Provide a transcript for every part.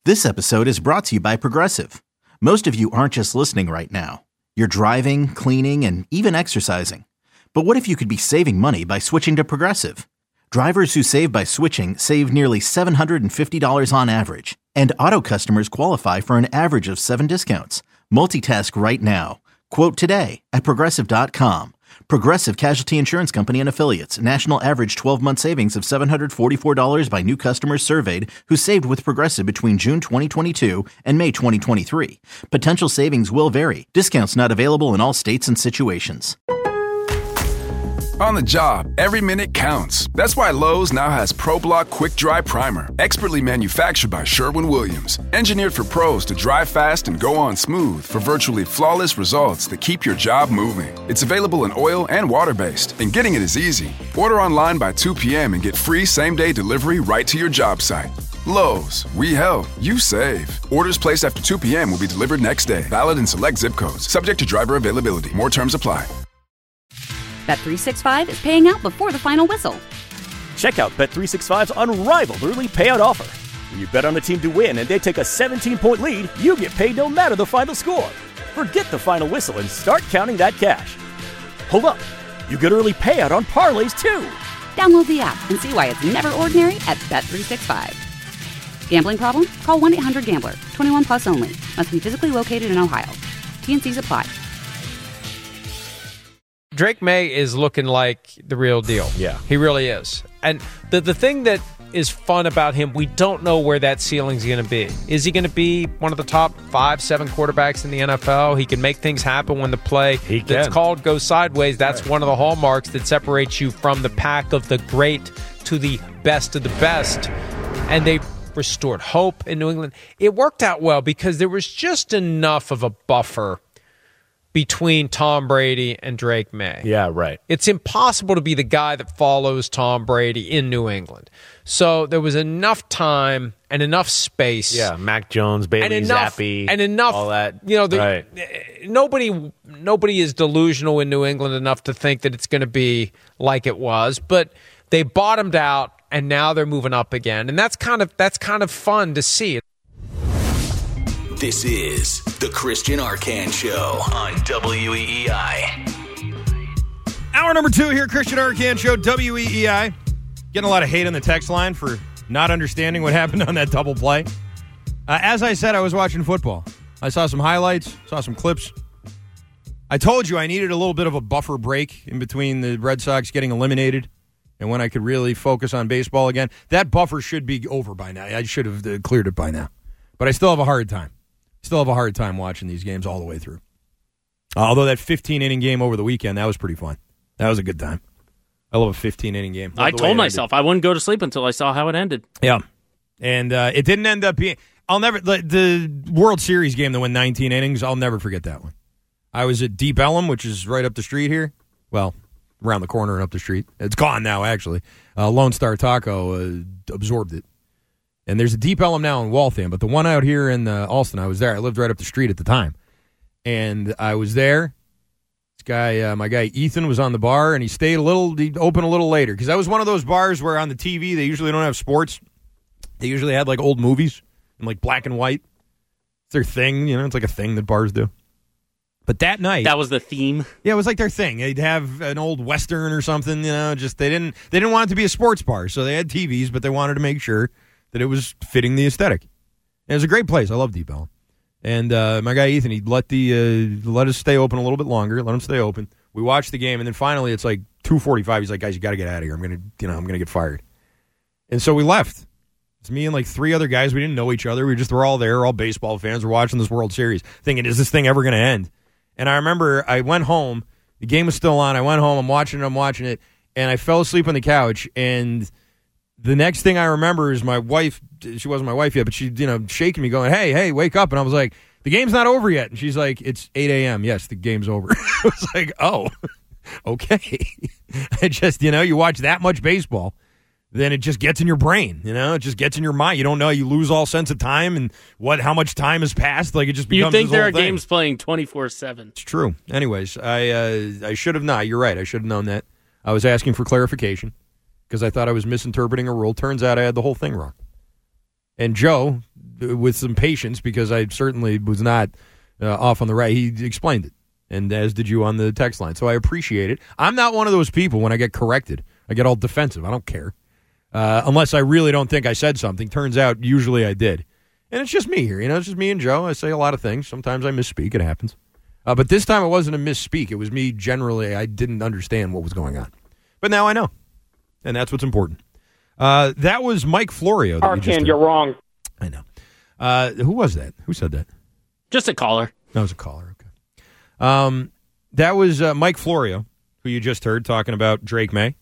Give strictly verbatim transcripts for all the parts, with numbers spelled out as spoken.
This episode is brought to you by Progressive. Most of you aren't just listening right now. You're driving, cleaning, and even exercising. But what if you could be saving money by switching to Progressive? Drivers who save by switching save nearly seven hundred fifty dollars on average. And auto customers qualify for an average of seven discounts. Multitask right now. Quote today at Progressive dot com. Progressive Casualty Insurance Company and Affiliates. National average twelve-month savings of seven hundred forty-four dollars by new customers surveyed who saved with Progressive between June twenty twenty-two and May twenty twenty-three. Potential savings will vary. Discounts not available in all states and situations. On the job, every minute counts. That's why Lowe's now has ProBlock Quick Dry Primer, expertly manufactured by Sherwin-Williams. Engineered for pros to dry fast and go on smooth for virtually flawless results that keep your job moving. It's available in oil and water-based, and getting it is easy. Order online by two p.m. and get free same-day delivery right to your job site. Lowe's, we help, you save. Orders placed after two p.m. will be delivered next day. Valid in select zip codes. Subject to driver availability. More terms apply. Bet three sixty-five is paying out before the final whistle. Check out Bet three sixty-five's unrivaled early payout offer. When you bet on a team to win and they take a seventeen-point lead, you get paid no matter the final score. Forget the final whistle and start counting that cash. Hold up. You get early payout on parlays, too. Download the app and see why it's never ordinary at Bet three sixty-five. Gambling problem? Call one eight hundred gambler. twenty-one plus only. Must be physically located in Ohio. T and C's apply. Drake May is looking like the real deal. Yeah. He really is. And the the thing that is fun about him, we don't know where that ceiling's going to be. Is he going to be one of the top five, seven quarterbacks in the N F L? He can make things happen when the play he that's can. called goes sideways. That's right. One of the hallmarks that separates you from the pack of the great to the best of the best. And they restored hope in New England. It worked out well because there was just enough of a buffer between Tom Brady and Drake May. Yeah, right. It's impossible to be the guy that follows Tom Brady in New England. So there was enough time and enough space. Yeah, Mac Jones, Bailey and enough, Zappi, and enough, all that. You know, the, right. nobody, nobody is delusional in New England enough to think that it's going to be like it was. But they bottomed out, and now they're moving up again, and that's kind of that's kind of fun to see. This is the Christian Arcand Show on W E E I. Hour number two here, Christian Arcand Show, W E E I. Getting a lot of hate on the text line for not understanding what happened on that double play. Uh, as I said, I was watching football. I saw some highlights, saw some clips. I told you I needed a little bit of a buffer break in between the Red Sox getting eliminated and when I could really focus on baseball again. That buffer should be over by now. I should have uh, cleared it by now. But I still have a hard time. Still have a hard time watching these games all the way through. Uh, although that fifteen-inning game over the weekend, that was pretty fun. That was a good time. I love a fifteen-inning game. Love I told myself I wouldn't go to sleep until I saw how it ended. Yeah. And uh, it didn't end up being... I'll never... The, the World Series game that went nineteen innings, I'll never forget that one. I was at Deep Ellum, which is right up the street here. Well, around the corner and up the street. It's gone now, actually. Uh, Lone Star Taco uh, absorbed it. And there's a Deep Ellum now in Waltham, but the one out here in uh, Alston, I was there. I lived right up the street at the time. And I was there. This guy, uh, my guy Ethan, was on the bar, and he stayed a little, he opened a little later. Because that was one of those bars where on the T V, they usually don't have sports. They usually had, like, old movies in, like, black and white. It's their thing, you know, it's like a thing that bars do. But that night... That was the theme? Yeah, it was like their thing. They'd have an old Western or something, you know, just, they didn't, they didn't want it to be a sports bar, so they had T Vs, but they wanted to make sure that it was fitting the aesthetic. It was a great place. I love Deep Ellum. And uh, my guy Ethan, he let the uh, let us stay open a little bit longer. Let him stay open. We watched the game, and then finally it's like two forty-five. He's like, guys, you got to get out of here. I'm gonna, you know, I'm gonna get fired. And so we left. It's me and like three other guys. We didn't know each other. We just were all there. We're all baseball fans. We're watching this World Series, thinking, is this thing ever gonna end? And I remember I went home. The game was still on. I went home. I'm watching it. I'm watching it, and I fell asleep on the couch. And the next thing I remember is my wife, she wasn't my wife yet, but she, you know, shaking me going, hey, hey, wake up. And I was like, the game's not over yet. And she's like, it's eight a.m. Yes, the game's over. I was like, oh, okay. I just, you know, you watch that much baseball, then it just gets in your brain, you know, it just gets in your mind. You don't know, you lose all sense of time and what, how much time has passed. Like, it just becomes You think this there whole are thing. games playing twenty-four seven. It's true. Anyways, I, uh, I should have not. You're right. I should have known that. I was asking for clarification because I thought I was misinterpreting a rule. Turns out I had the whole thing wrong. And Joe, with some patience because I certainly was not uh, off on the right. He explained it, and as did you on the text line. So I appreciate it. I'm not one of those people when I get corrected. I get all defensive. I don't care. Uh, unless I really don't think I said something. Turns out usually I did. And it's just me here. You know, it's just me and Joe. I say a lot of things. Sometimes I misspeak. It happens. Uh, but this time it wasn't a misspeak. It was me generally. I didn't understand what was going on. But now I know. And that's what's important. Uh, that was Mike Florio. That Arcand, you you're wrong. I know. Uh, who was that? Who said that? Just a caller. That was a caller. Okay. Um, that was uh, Mike Florio, who you just heard talking about Drake May.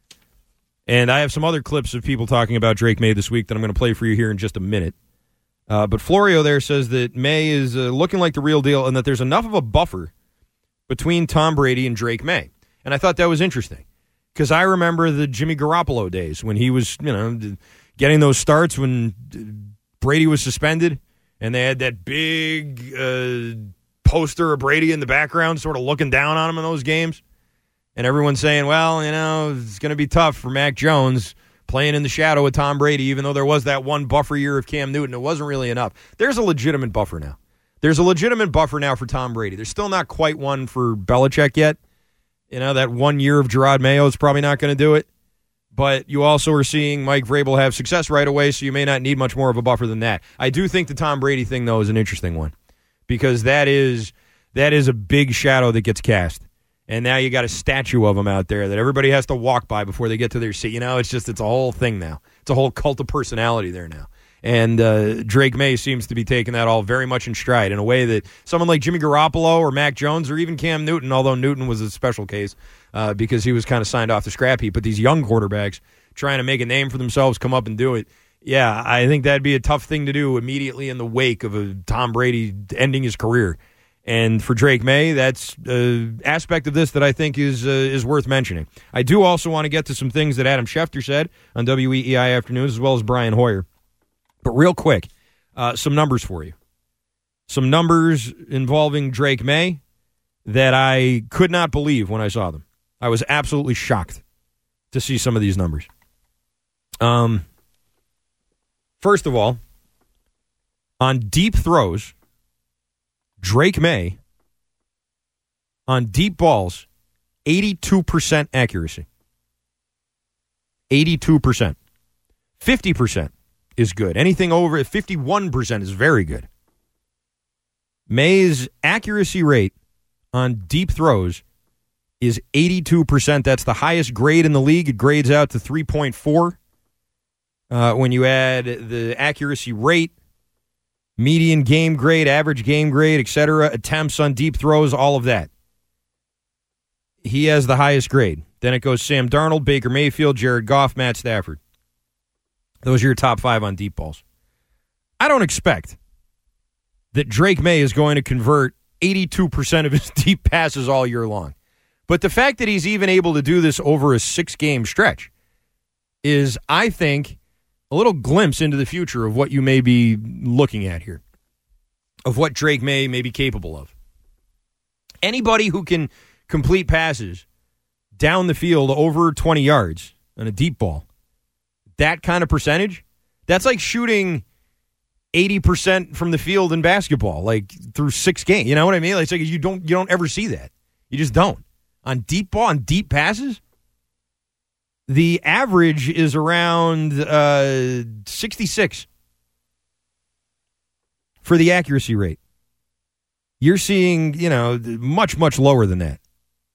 And I have some other clips of people talking about Drake May this week that I'm going to play for you here in just a minute. Uh, but Florio there says that May is uh, looking like the real deal and that there's enough of a buffer between Tom Brady and Drake May. And I thought that was interesting because I remember the Jimmy Garoppolo days when he was, you know, getting those starts when Brady was suspended and they had that big uh, poster of Brady in the background sort of looking down on him in those games. And everyone's saying, well, you know, it's going to be tough for Mac Jones playing in the shadow of Tom Brady, even though there was that one buffer year of Cam Newton. It wasn't really enough. There's a legitimate buffer now. There's a legitimate buffer now for Tom Brady. There's still not quite one for Belichick yet. You know, that one year of Gerard Mayo is probably not going to do it. But you also are seeing Mike Vrabel have success right away, so you may not need much more of a buffer than that. I do think the Tom Brady thing, though, is an interesting one because that is that is a big shadow that gets cast. And now you got a statue of him out there that everybody has to walk by before they get to their seat. You know, it's just, it's a whole thing now. It's a whole cult of personality there now. And uh, Drake May seems to be taking that all very much in stride in a way that someone like Jimmy Garoppolo or Mac Jones or even Cam Newton, although Newton was a special case uh, because he was kind of signed off the scrap heap, but these young quarterbacks trying to make a name for themselves, come up and do it. Yeah, I think that'd be a tough thing to do immediately in the wake of a Tom Brady ending his career. And for Drake May, that's an uh, aspect of this that I think is uh, is worth mentioning. I do also want to get to some things that Adam Schefter said on W E E I Afternoons, as well as Brian Hoyer. But real quick, uh, some numbers for you. Some numbers involving Drake May that I could not believe when I saw them. I was absolutely shocked to see some of these numbers. Um, first of all, on deep throws, Drake May, on deep balls, eighty-two percent accuracy. eighty-two percent. fifty percent is good. Anything over fifty-one percent is very good. May's accuracy rate on deep throws is eighty-two percent. That's the highest grade in the league. It grades out to three point four. Uh, when you add the accuracy rate, median game grade, average game grade, et cetera, attempts on deep throws, all of that. He has the highest grade. Then it goes Sam Darnold, Baker Mayfield, Jared Goff, Matt Stafford. Those are your top five on deep balls. I don't expect that Drake May is going to convert eighty-two percent of his deep passes all year long. But the fact that he's even able to do this over a six-game stretch is, I think, a little glimpse into the future of what you may be looking at here, of what Drake May may be capable of. Anybody who can complete passes down the field over twenty yards on a deep ball, that kind of percentage, that's like shooting eighty percent from the field in basketball, like through six games. You know what I mean? Like, it's like you don't you don't ever see that. You just don't. On deep ball, on deep passes, the average is around uh, sixty-six for the accuracy rate. You're seeing, you know, much, much lower than that.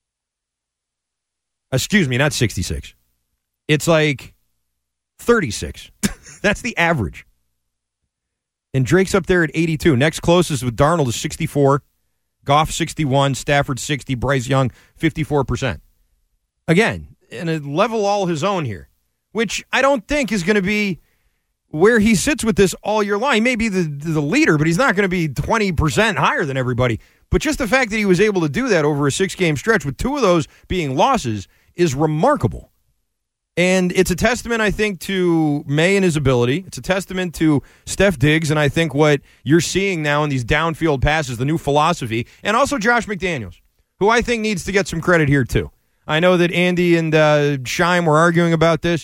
Excuse me, not sixty-six. It's like thirty-six. That's the average. And Drake's up there at eighty-two. Next closest with Darnold is sixty-four. Goff, sixty-one. Stafford, sixty. Bryce Young, fifty-four percent. Again, and a level all his own here, which I don't think is going to be where he sits with this all year long. He may be the, the leader, but he's not going to be twenty percent higher than everybody. But just the fact that he was able to do that over a six-game stretch, with two of those being losses, is remarkable. And it's a testament, I think, to May and his ability. It's a testament to Steph Diggs, and I think what you're seeing now in these downfield passes, the new philosophy, and also Josh McDaniels, who I think needs to get some credit here, too. I know that Andy and uh, Scheim were arguing about this.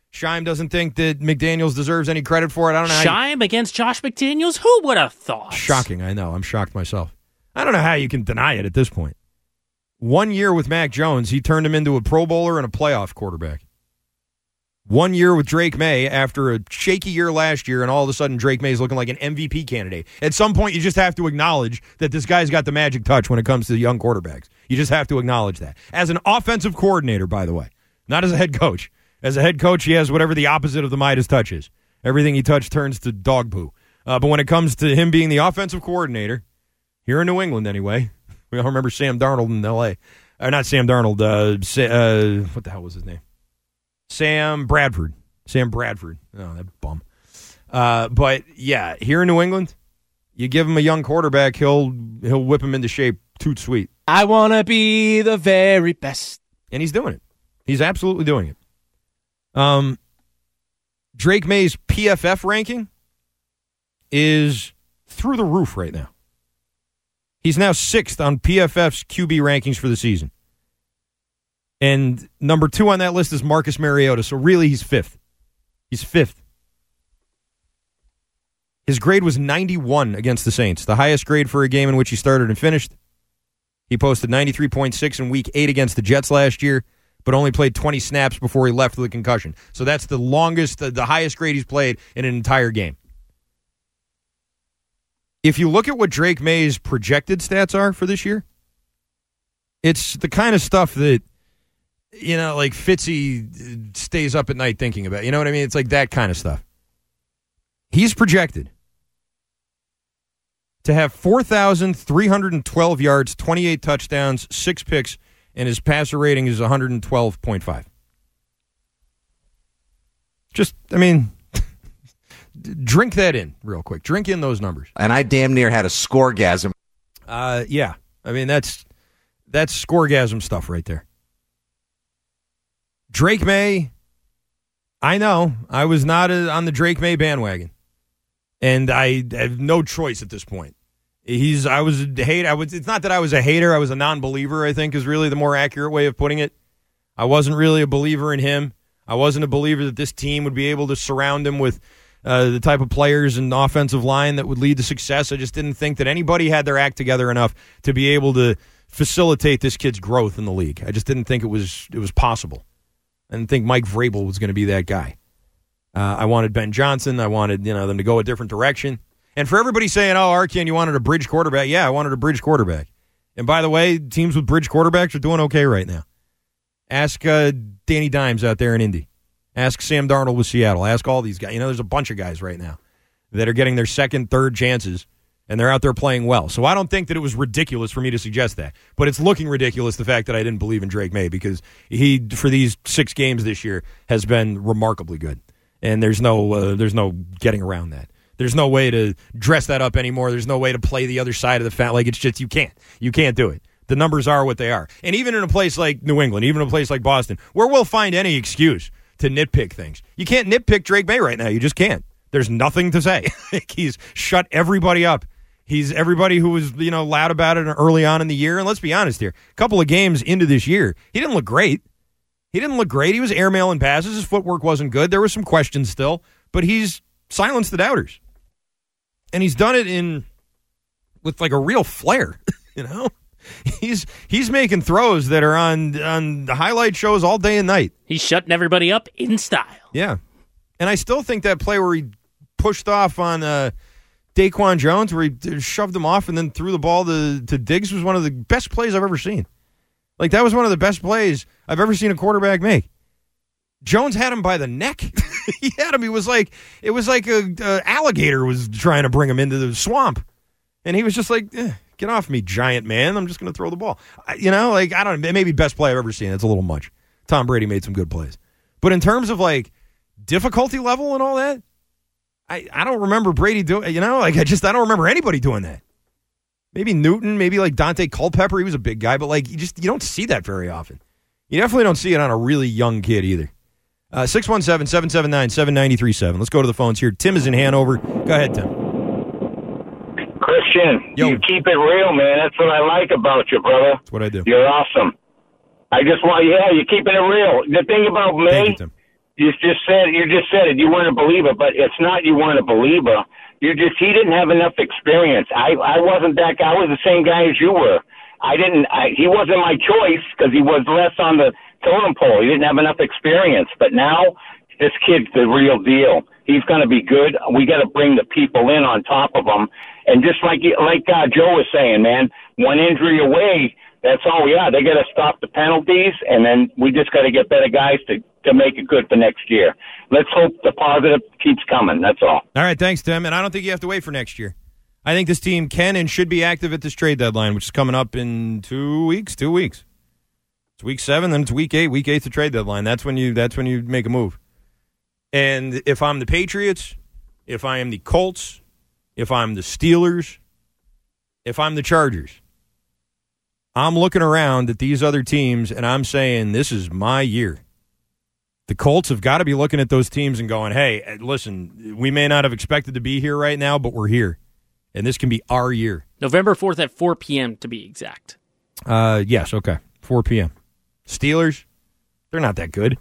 Scheim doesn't think that McDaniels deserves any credit for it. I don't know. How Scheim against Josh McDaniels? Who would have thought? Shocking, I know. I'm shocked myself. I don't know how you can deny it at this point. One year with Mac Jones, he turned him into a Pro Bowler and a playoff quarterback. One year with Drake May after a shaky year last year, and all of a sudden Drake May is looking like an M V P candidate. At some point, you just have to acknowledge that this guy's got the magic touch when it comes to young quarterbacks. You just have to acknowledge that. As an offensive coordinator, by the way, not as a head coach. As a head coach, he has whatever the opposite of the Midas touch is. Everything he touches turns to dog poo. Uh, but when it comes to him being the offensive coordinator, here in New England anyway, we all remember Sam Darnold in L A Or not Sam Darnold, uh, Sa- uh, what the hell was his name? Sam Bradford. Sam Bradford. Oh, that bum. Uh, but, yeah, here in New England, you give him a young quarterback, he'll he'll whip him into shape toot sweet. I want to be the very best. And he's doing it. He's absolutely doing it. Um, Drake May's P F F ranking is through the roof right now. He's now sixth on P F F's Q B rankings for the season. And number two on that list is Marcus Mariota, so really he's fifth. He's fifth. His grade was ninety-one against the Saints, the highest grade for a game in which he started and finished. He posted ninety-three point six in week eight against the Jets last year, but only played twenty snaps before he left with a concussion. So that's the longest, the, the highest grade he's played in an entire game. If you look at what Drake May's projected stats are for this year, it's the kind of stuff that, you know, like Fitzy stays up at night thinking about. You know what I mean? It's like that kind of stuff. He's projected to have four thousand three hundred twelve yards, twenty-eight touchdowns, six picks, and his passer rating is one hundred twelve point five. Just, I mean, drink that in real quick. Drink in those numbers. And I damn near had a scoregasm. Uh, yeah. I mean, that's that's scoregasm stuff right there. Drake May, I know. I was not a, on the Drake May bandwagon. And I have no choice at this point. He's, I was a hater. I was, it's not that I was a hater. I was a non-believer, I think, is really the more accurate way of putting it. I wasn't really a believer in him. I wasn't a believer that this team would be able to surround him with uh, the type of players and offensive line that would lead to success. I just didn't think that anybody had their act together enough to be able to facilitate this kid's growth in the league. I just didn't think it was it was possible. I didn't think Mike Vrabel was going to be that guy. Uh, I wanted Ben Johnson. I wanted you know them to go a different direction. And for everybody saying, oh, Arkin, you wanted a bridge quarterback. Yeah, I wanted a bridge quarterback. And by the way, teams with bridge quarterbacks are doing okay right now. Ask uh, Danny Dimes out there in Indy. Ask Sam Darnold with Seattle. Ask all these guys. You know, there's a bunch of guys right now that are getting their second, third chances, and they're out there playing well. So I don't think that it was ridiculous for me to suggest that. But it's looking ridiculous, the fact that I didn't believe in Drake May, because he, for these six games this year, has been remarkably good. And there's no, uh, there's no getting around that. There's no way to dress that up anymore. There's no way to play the other side of the fact. Like, it's just, you can't. You can't do it. The numbers are what they are. And even in a place like New England, even in a place like Boston, where we'll find any excuse to nitpick things. You can't nitpick Drake May right now. You just can't. There's nothing to say. He's shut everybody up. He's everybody who was, you know, loud about it early on in the year. And let's be honest here. A couple of games into this year, he didn't look great. He didn't look great. He was airmailing passes. His footwork wasn't good. There were some questions still. But he's silenced the doubters. And he's done it in with like a real flair, you know? He's he's making throws that are on on the highlight shows all day and night. He's shutting everybody up in style. Yeah. And I still think that play where he pushed off on uh, Daquan Jones, where he shoved him off and then threw the ball to, to Diggs, was one of the best plays I've ever seen. Like, that was one of the best plays I've ever seen a quarterback make. Jones had him by the neck. He had him. He was like, it was like a, a alligator was trying to bring him into the swamp. And he was just like, eh, get off me, giant man. I'm just going to throw the ball. I, you know, like, I don't know. It may be best play I've ever seen. It's a little much. Tom Brady made some good plays. But in terms of, like, difficulty level and all that, I, I don't remember Brady doing, you know, like, I just, I don't remember anybody doing that. Maybe Newton, maybe like Dante Culpepper. He was a big guy, but, like, you just, you don't see that very often. You definitely don't see it on a really young kid either. Uh, six one seven, seven seven nine, seven nine three seven. Let's go to the phones here. Tim is in Hanover. Go ahead, Tim. Christian, Yo. you keep it real, man. That's what I like about you, brother. That's what I do. You're awesome. I just want, yeah, you're keeping it real. The thing about Thank me, you, Tim. You just said you just said it. You weren't a believer, but it's not you weren't a believer. You just he didn't have enough experience. I I wasn't that guy. I was the same guy as you were. I didn't. I, he wasn't my choice because he was less on the totem pole. He didn't have enough experience. But now this kid's the real deal. He's going to be good. We got to bring the people in on top of him. And just like like uh, Joe was saying, man, one injury away. That's all we are. They got to stop the penalties, and then we just got to get better guys to, to make it good for next year. Let's hope the positive keeps coming. That's all. All right, thanks, Tim. And I don't think you have to wait for next year. I think this team can and should be active at this trade deadline, which is coming up in two weeks. Two weeks. It's week seven, then it's week eight. Week eight's the trade deadline. That's when you. That's when you make a move. And if I'm the Patriots, if I am the Colts, if I'm the Steelers, if I'm the Chargers, I'm looking around at these other teams, and I'm saying, this is my year. The Colts have got to be looking at those teams and going, hey, listen, we may not have expected to be here right now, but we're here. And this can be our year. November fourth at four p.m. to be exact. Uh, yes, okay. four p.m. Steelers, they're not that good.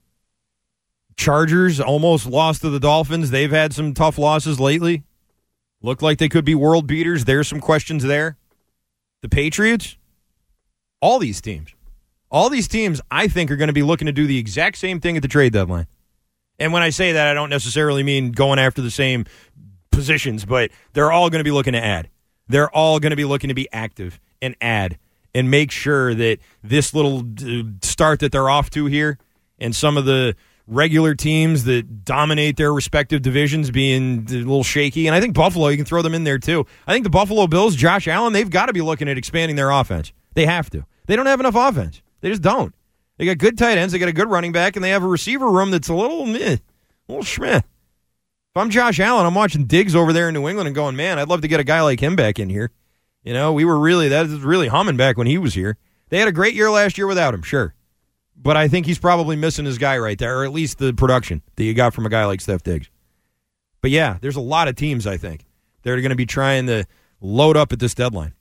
Chargers almost lost to the Dolphins. They've had some tough losses lately. Looked like they could be world beaters. There's some questions there. The Patriots, all these teams, all these teams I think are going to be looking to do the exact same thing at the trade deadline. And when I say that, I don't necessarily mean going after the same positions, but they're all going to be looking to add. They're all going to be looking to be active and add and make sure that this little start that they're off to here and some of the regular teams that dominate their respective divisions being a little shaky. And I think Buffalo, you can throw them in there too. I think the Buffalo Bills, Josh Allen, they've got to be looking at expanding their offense. They have to. They don't have enough offense. They just don't. They got good tight ends. They got a good running back, and they have a receiver room that's a little meh, a little schmeh. If I'm Josh Allen, I'm watching Diggs over there in New England and going, man, I'd love to get a guy like him back in here. You know, we were really, that was really humming back when he was here. They had a great year last year without him, sure. But I think he's probably missing his guy right there, or at least the production that you got from a guy like Steph Diggs. But yeah, there's a lot of teams, I think, that are going to be trying to load up at this deadline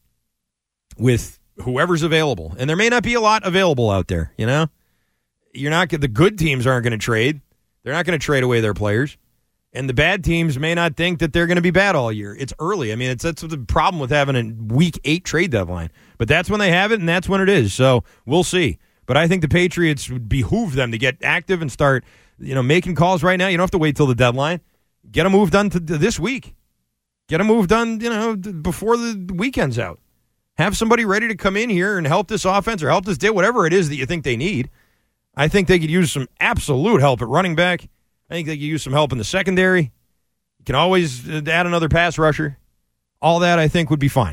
with whoever's available. And there may not be a lot available out there, you know? You're not the good teams aren't going to trade. They're not going to trade away their players. And the bad teams may not think that they're going to be bad all year. It's early. I mean, it's that's the problem with having a week eight trade deadline. But that's when they have it, and that's when it is. So we'll see. But I think the Patriots would behoove them to get active and start, you know, making calls right now. You don't have to wait till the deadline. Get a move done to, to this week. Get a move done, you know, before the weekend's out. Have somebody ready to come in here and help this offense or help this deal, whatever it is that you think they need. I think they could use some absolute help at running back. I think they could use some help in the secondary. You can always add another pass rusher. All that, I think, would be fine.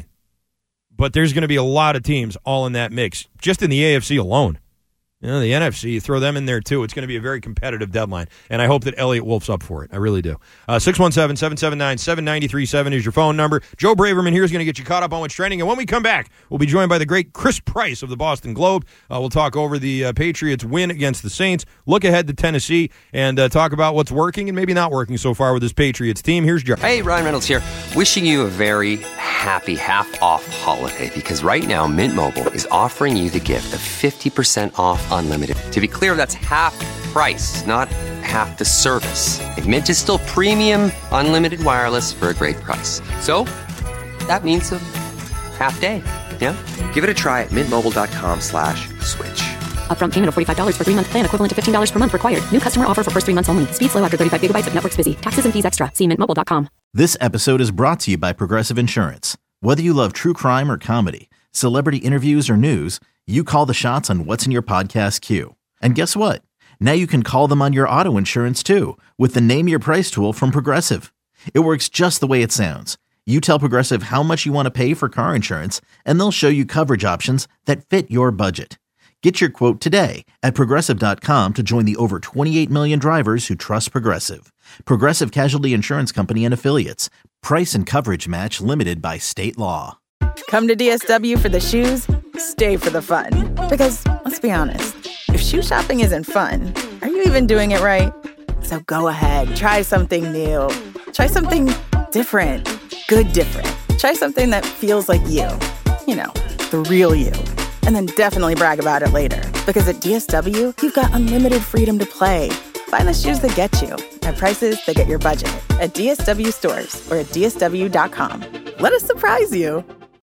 But there's going to be a lot of teams all in that mix, just in the A F C alone. You know, the N F C, you throw them in there, too. It's going to be a very competitive deadline, and I hope that Elliot Wolf's up for it. I really do. Uh, six one seven, seven seven nine, seven nine three seven is your phone number. Joe Braverman here is going to get you caught up on what's trending, and when we come back, we'll be joined by the great Chris Price of the Boston Globe. Uh, we'll talk over the uh, Patriots' win against the Saints, look ahead to Tennessee, and uh, talk about what's working and maybe not working so far with this Patriots team. Here's Joe. Hey, Ryan Reynolds here, wishing you a very happy half-off holiday, because right now Mint Mobile is offering you the gift of fifty percent off unlimited. To be clear, that's half price, not half the service. And Mint is still premium unlimited wireless for a great price. So that means a half day, yeah? Give it a try at mintmobile.com slash switch. Upfront payment of forty-five dollars for three-month plan equivalent to fifteen dollars per month required. New customer offer for first three months only. Speed slow after thirty-five gigabytes if network's busy. Taxes and fees extra. See mint mobile dot com. This episode is brought to you by Progressive Insurance. Whether you love true crime or comedy, celebrity interviews or news, you call the shots on what's in your podcast queue. And guess what? Now you can call them on your auto insurance too with the Name Your Price tool from Progressive. It works just the way it sounds. You tell Progressive how much you want to pay for car insurance, and they'll show you coverage options that fit your budget. Get your quote today at Progressive dot com to join the over twenty-eight million drivers who trust Progressive. Progressive Casualty Insurance Company and Affiliates. Price and coverage match limited by state law. Come to D S W for the shoes, stay for the fun. Because, let's be honest, if shoe shopping isn't fun, are you even doing it right? So go ahead, try something new. Try something different. Good different. Try something that feels like you. You know, the real you. And then definitely brag about it later. Because at D S W, you've got unlimited freedom to play. Find the shoes that get you at prices that get your budget at D S W stores or at D S W dot com. Let us surprise you.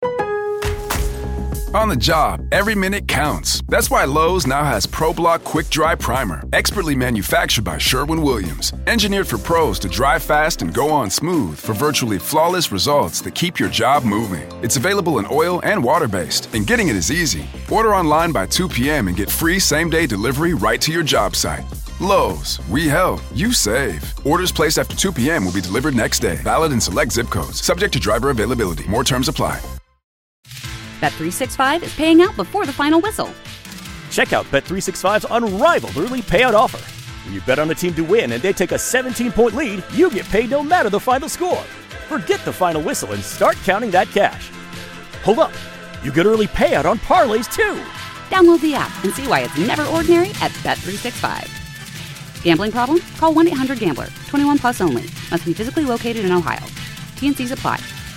On the job, every minute counts. That's why Lowe's now has ProBlock Quick Dry Primer, expertly manufactured by Sherwin-Williams. Engineered for pros to dry fast and go on smooth for virtually flawless results that keep your job moving. It's available in oil and water-based, and getting it is easy. Order online by two p.m. and get free same-day delivery right to your job site. Lowe's, we help, you save. Orders placed after two p.m. will be delivered next day. Valid in select zip codes. Subject to driver availability. More terms apply. Bet three sixty-five is paying out before the final whistle. Check out Bet three sixty-five's unrivaled early payout offer. When you bet on a team to win and they take a seventeen-point lead, you get paid no matter the final score. Forget the final whistle and start counting that cash. Hold up. You get early payout on parlays, too. Download the app and see why it's never ordinary at Bet three sixty-five. Gambling problem? Call one eight hundred gambler. twenty-one plus only. Must be physically located in Ohio. T and C's apply.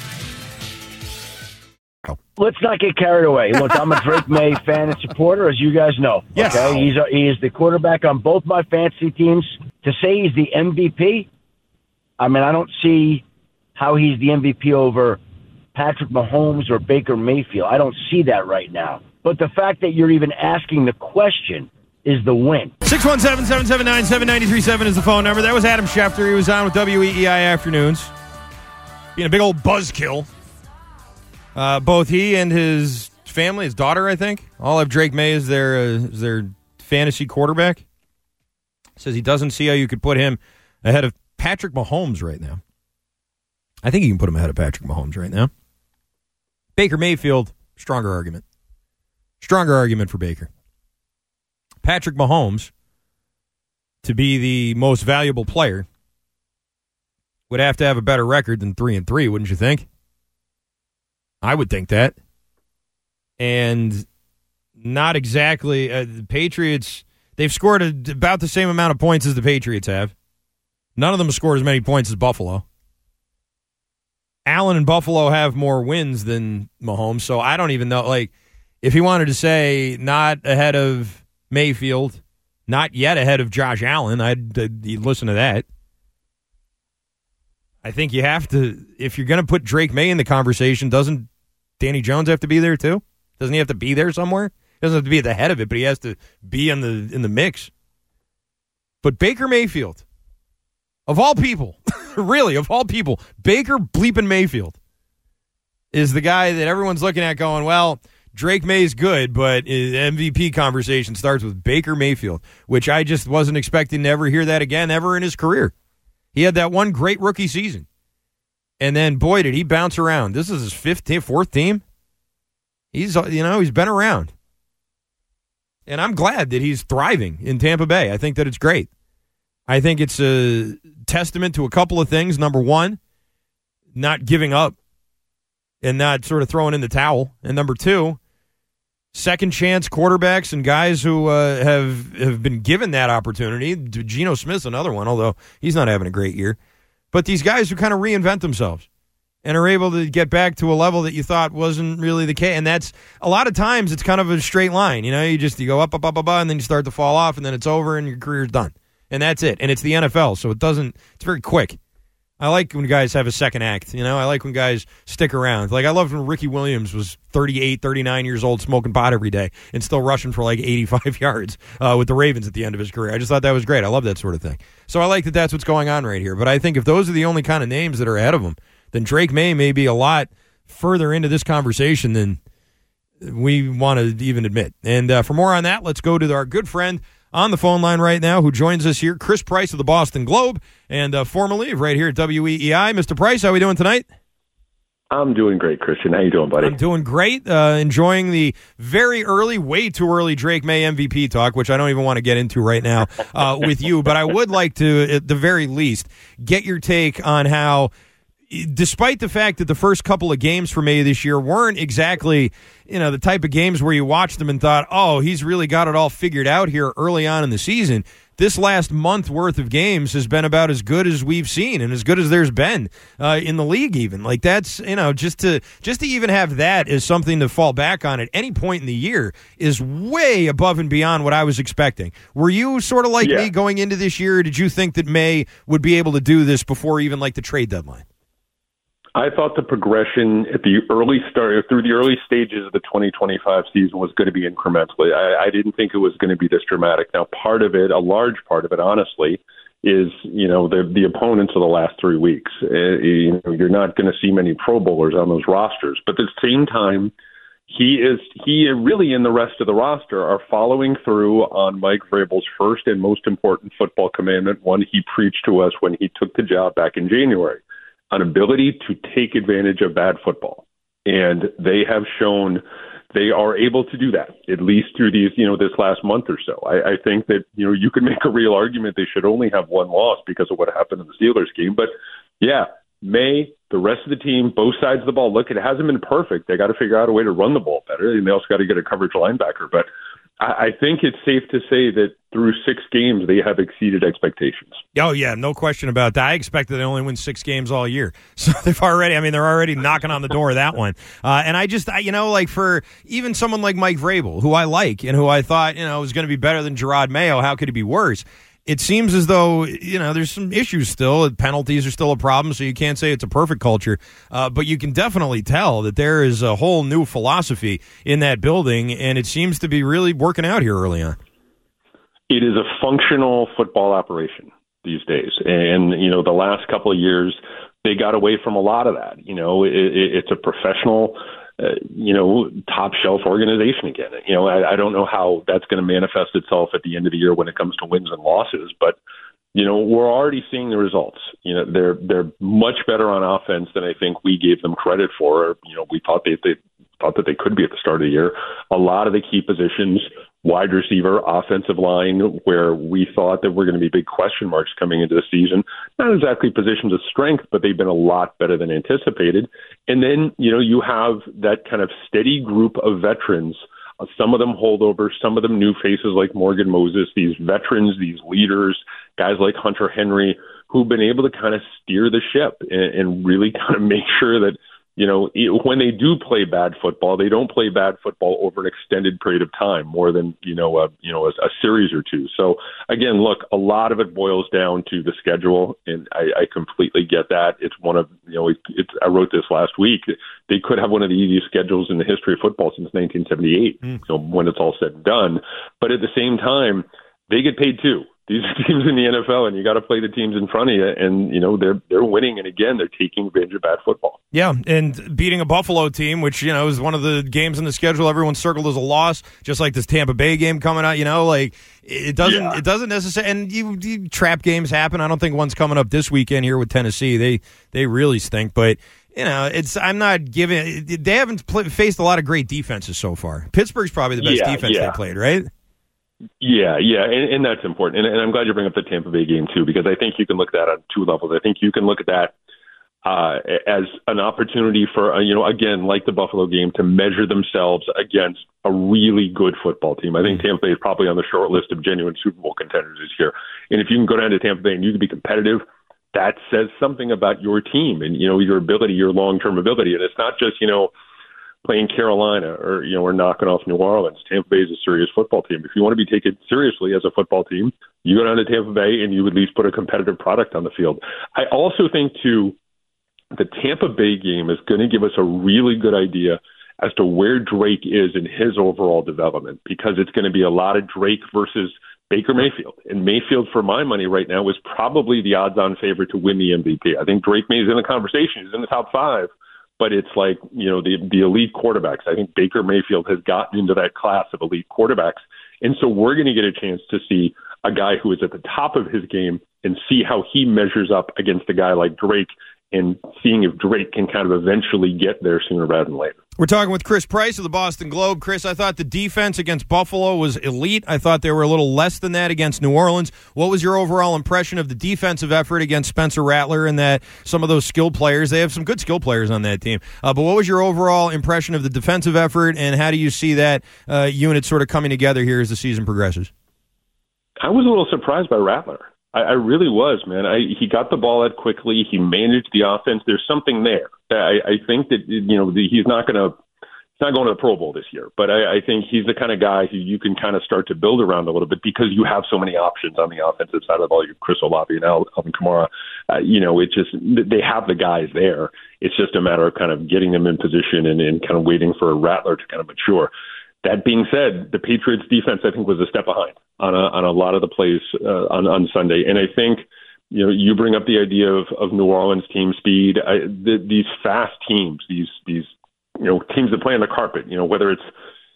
Let's not get carried away. Look, I'm a Drake May fan and supporter, as you guys know. Yes. Okay, he's a, he is the quarterback on both my fantasy teams. To say he's the M V P, I mean, I don't see how he's the M V P over Patrick Mahomes or Baker Mayfield. I don't see that right now. But the fact that you're even asking the question is the win. six one seven, seven seven nine, seven nine three seven is the phone number. That was Adam Schefter. He was on with W E E I Afternoons. Being a big old buzzkill. Uh, both he and his family, his daughter, I think, all have Drake May as their, uh, as their fantasy quarterback. Says he doesn't see how you could put him ahead of Patrick Mahomes right now. I think you can put him ahead of Patrick Mahomes right now. Baker Mayfield, stronger argument. Stronger argument for Baker. Patrick Mahomes, to be the most valuable player, would have to have a better record than three and three, wouldn't you think? I would think that. And not exactly. Uh, the Patriots, they've scored a, about the same amount of points as the Patriots have. None of them have scored as many points as Buffalo. Allen and Buffalo have more wins than Mahomes, so I don't even know. Like, if he wanted to say not ahead of Mayfield, not yet ahead of Josh Allen, I'd, I'd listen to that. I think you have to, if you're going to put Drake May in the conversation, doesn't Danny Jones have to be there too? Doesn't he have to be there somewhere? He doesn't have to be at the head of it, but he has to be in the in the mix. But Baker Mayfield, of all people, really, of all people, Baker bleeping Mayfield is the guy that everyone's looking at going, well, Drake May's good, but M V P conversation starts with Baker Mayfield, which I just wasn't expecting to ever hear that again ever in his career. He had that one great rookie season. And then, boy, did he bounce around. This is his fifth team, fourth team. He's, you know, he's been around. And I'm glad that he's thriving in Tampa Bay. I think that it's great. I think it's a testament to a couple of things. Number one, not giving up and not sort of throwing in the towel. And number two, second chance quarterbacks and guys who uh, have have been given that opportunity. Geno Smith's another one, although he's not having a great year. But these guys who kind of reinvent themselves and are able to get back to a level that you thought wasn't really the case. And that's a lot of times it's kind of a straight line. You know, you just you go up, up, up, up, up, and then you start to fall off, and then it's over and your career's done. And that's it. And it's the N F L, so it doesn't. It's very quick. I like when guys have a second act, you know. I like when guys stick around. Like, I loved when Ricky Williams was thirty-eight, thirty-nine years old, smoking pot every day, and still rushing for like eighty-five yards uh, with the Ravens at the end of his career. I just thought that was great. I love that sort of thing. So I like that that's what's going on right here. But I think if those are the only kind of names that are ahead of him, then Drake May may be a lot further into this conversation than we want to even admit. And uh, for more on that, let's go to our good friend on the phone line right now who joins us here, Chris Price of the Boston Globe, and uh, formerly right here at W E E I. Mister Price, how are we doing tonight? I'm doing great, Christian. How you doing, buddy? I'm doing great. Uh, enjoying the very early, way too early Drake May M V P talk, which I don't even want to get into right now uh, with you. But I would like to, at the very least, get your take on how, despite the fact that the first couple of games for May this year weren't exactly, you know, the type of games where you watched them and thought, oh, he's really got it all figured out here early on in the season. this last month worth of games has been about as good as we've seen and as good as there's been uh, in the league even. Like that's, you know, just to just to even have that as something to fall back on at any point in the year is way above and beyond what I was expecting. Were you sort of like Yeah. me going into this year, or did you think that May would be able to do this before even like the trade deadline? I thought the progression at the early start, through the early stages of the twenty twenty-five season was going to be incrementally. I, I didn't think it was going to be this dramatic. Now, part of it, a large part of it, honestly, is, you know, the the opponents of the last three weeks. Uh, you know, you're not going to see many Pro Bowlers on those rosters. But at the same time, he is he really and the rest of the roster are following through on Mike Vrabel's first and most important football commandment, one he preached to us when he took the job back in January. An ability to take advantage of bad football. And they have shown they are able to do that, at least through these, you know, this last month or so. I, I think that, you know, you could make a real argument they should only have one loss because of what happened in the Steelers game. But yeah, May, the rest of the team, both sides of the ball, look, it hasn't been perfect. They got to figure out a way to run the ball better, and they also got to get a coverage linebacker. But I, I think it's safe to say that through six games, they have exceeded expectations. Oh, yeah, no question about that. I expected they only win six games all year. So they've already, I mean, they're already knocking on the door of that one. Uh, and I just, I, you know, like for even someone like Mike Vrabel, who I like and who I thought, you know, was going to be better than Gerard Mayo, how could he be worse? It seems as though, you know, there's some issues still. Penalties are still a problem, so you can't say it's a perfect culture. Uh, but you can definitely tell that there is a whole new philosophy in that building, and it seems to be really working out here early on. It is a functional football operation these days. And, you know, the last couple of years, they got away from a lot of that. You know, it, it, it's a professional Uh, you know, top shelf organization again. You know, I, I don't know how that's going to manifest itself at the end of the year when it comes to wins and losses, but you know, we're already seeing the results. You know, they're they're much better on offense than I think we gave them credit for. You know, we thought they they thought that they could be at the start of the year. A lot of the key positions, wide receiver, offensive line, where we thought that were going to be big question marks coming into the season, not exactly positions of strength, but they've been a lot better than anticipated. And then, you know, you have that kind of steady group of veterans, uh, some of them holdovers, some of them new faces like Morgan Moses, these veterans, these leaders, guys like Hunter Henry, who've been able to kind of steer the ship and, and really kind of make sure that, you know, when they do play bad football, they don't play bad football over an extended period of time, more than, you know, a, you know, a, a series or two. So again, look, a lot of it boils down to the schedule, and I, I completely get that. It's one of, you know, it, it's, I wrote this last week. They could have one of the easiest schedules in the history of football since nineteen seventy-eight, mm. so when it's all said and done. But at the same time, they get paid too. These are teams in the N F L, and you got to play the teams in front of you, and you know they're they're winning, and again they're taking advantage of bad football. Yeah, and beating a Buffalo team, which you know is one of the games in the schedule everyone circled as a loss, just like this Tampa Bay game coming out. You know, like it doesn't yeah. it doesn't necessarily. And you, you trap games happen. I don't think one's coming up this weekend here with Tennessee. They they really stink, but. You know, it's. I'm not giving. They haven't play, faced a lot of great defenses so far. Pittsburgh's probably the best yeah, defense yeah. they played, right? Yeah, yeah, and, and that's important. And, and I'm glad you bring up the Tampa Bay game, too, because I think you can look at that on two levels. I think you can look at that uh, as an opportunity for, uh, you know, again, like the Buffalo game, to measure themselves against a really good football team. I think Tampa Bay is probably on the short list of genuine Super Bowl contenders this year. And if you can go down to Tampa Bay and you can be competitive, that says something about your team and, you know, your ability, your long-term ability. And it's not just, you know, playing Carolina or, you know, or knocking off New Orleans. Tampa Bay is a serious football team. If you want to be taken seriously as a football team, you go down to Tampa Bay and you at least put a competitive product on the field. I also think, too, the Tampa Bay game is going to give us a really good idea as to where Drake is in his overall development, because it's going to be a lot of Drake versus Baker Mayfield. And Mayfield, for my money right now, is probably the odds-on favorite to win the M V P. I think Drake May is in the conversation. He's in the top five. But it's like, you know, the the elite quarterbacks. I think Baker Mayfield has gotten into that class of elite quarterbacks. And so we're going to get a chance to see a guy who is at the top of his game and see how he measures up against a guy like Drake, and seeing if Drake can kind of eventually get there sooner rather than later. We're talking with Chris Price of the Boston Globe. Chris, I thought the defense against Buffalo was elite. I thought they were a little less than that against New Orleans. What was your overall impression of the defensive effort against Spencer Rattler and that some of those skill players? They have some good skill players on that team. Uh, but what was your overall impression of the defensive effort, and how do you see that uh, unit sort of coming together here as the season progresses? I was a little surprised by Rattler. I, I really was, man. I, he got the ball out quickly. He managed the offense. There's something there. I, I think that, you know, the, he's not going to he's not going to the Pro Bowl this year, but I, I think he's the kind of guy who you can kind of start to build around a little bit because you have so many options on the offensive side of the ball. You have Chris Olave and Alvin Kamara. Uh, you know, it just they have the guys there. It's just a matter of kind of getting them in position and, and kind of waiting for Rattler to kind of mature. That being said, the Patriots defense, I think, was a step behind on a, on a lot of the plays uh, on, on Sunday. And I think, you know, you bring up the idea of, of New Orleans team speed. I, the, these fast teams, these these you know teams that play on the carpet. You know, whether it's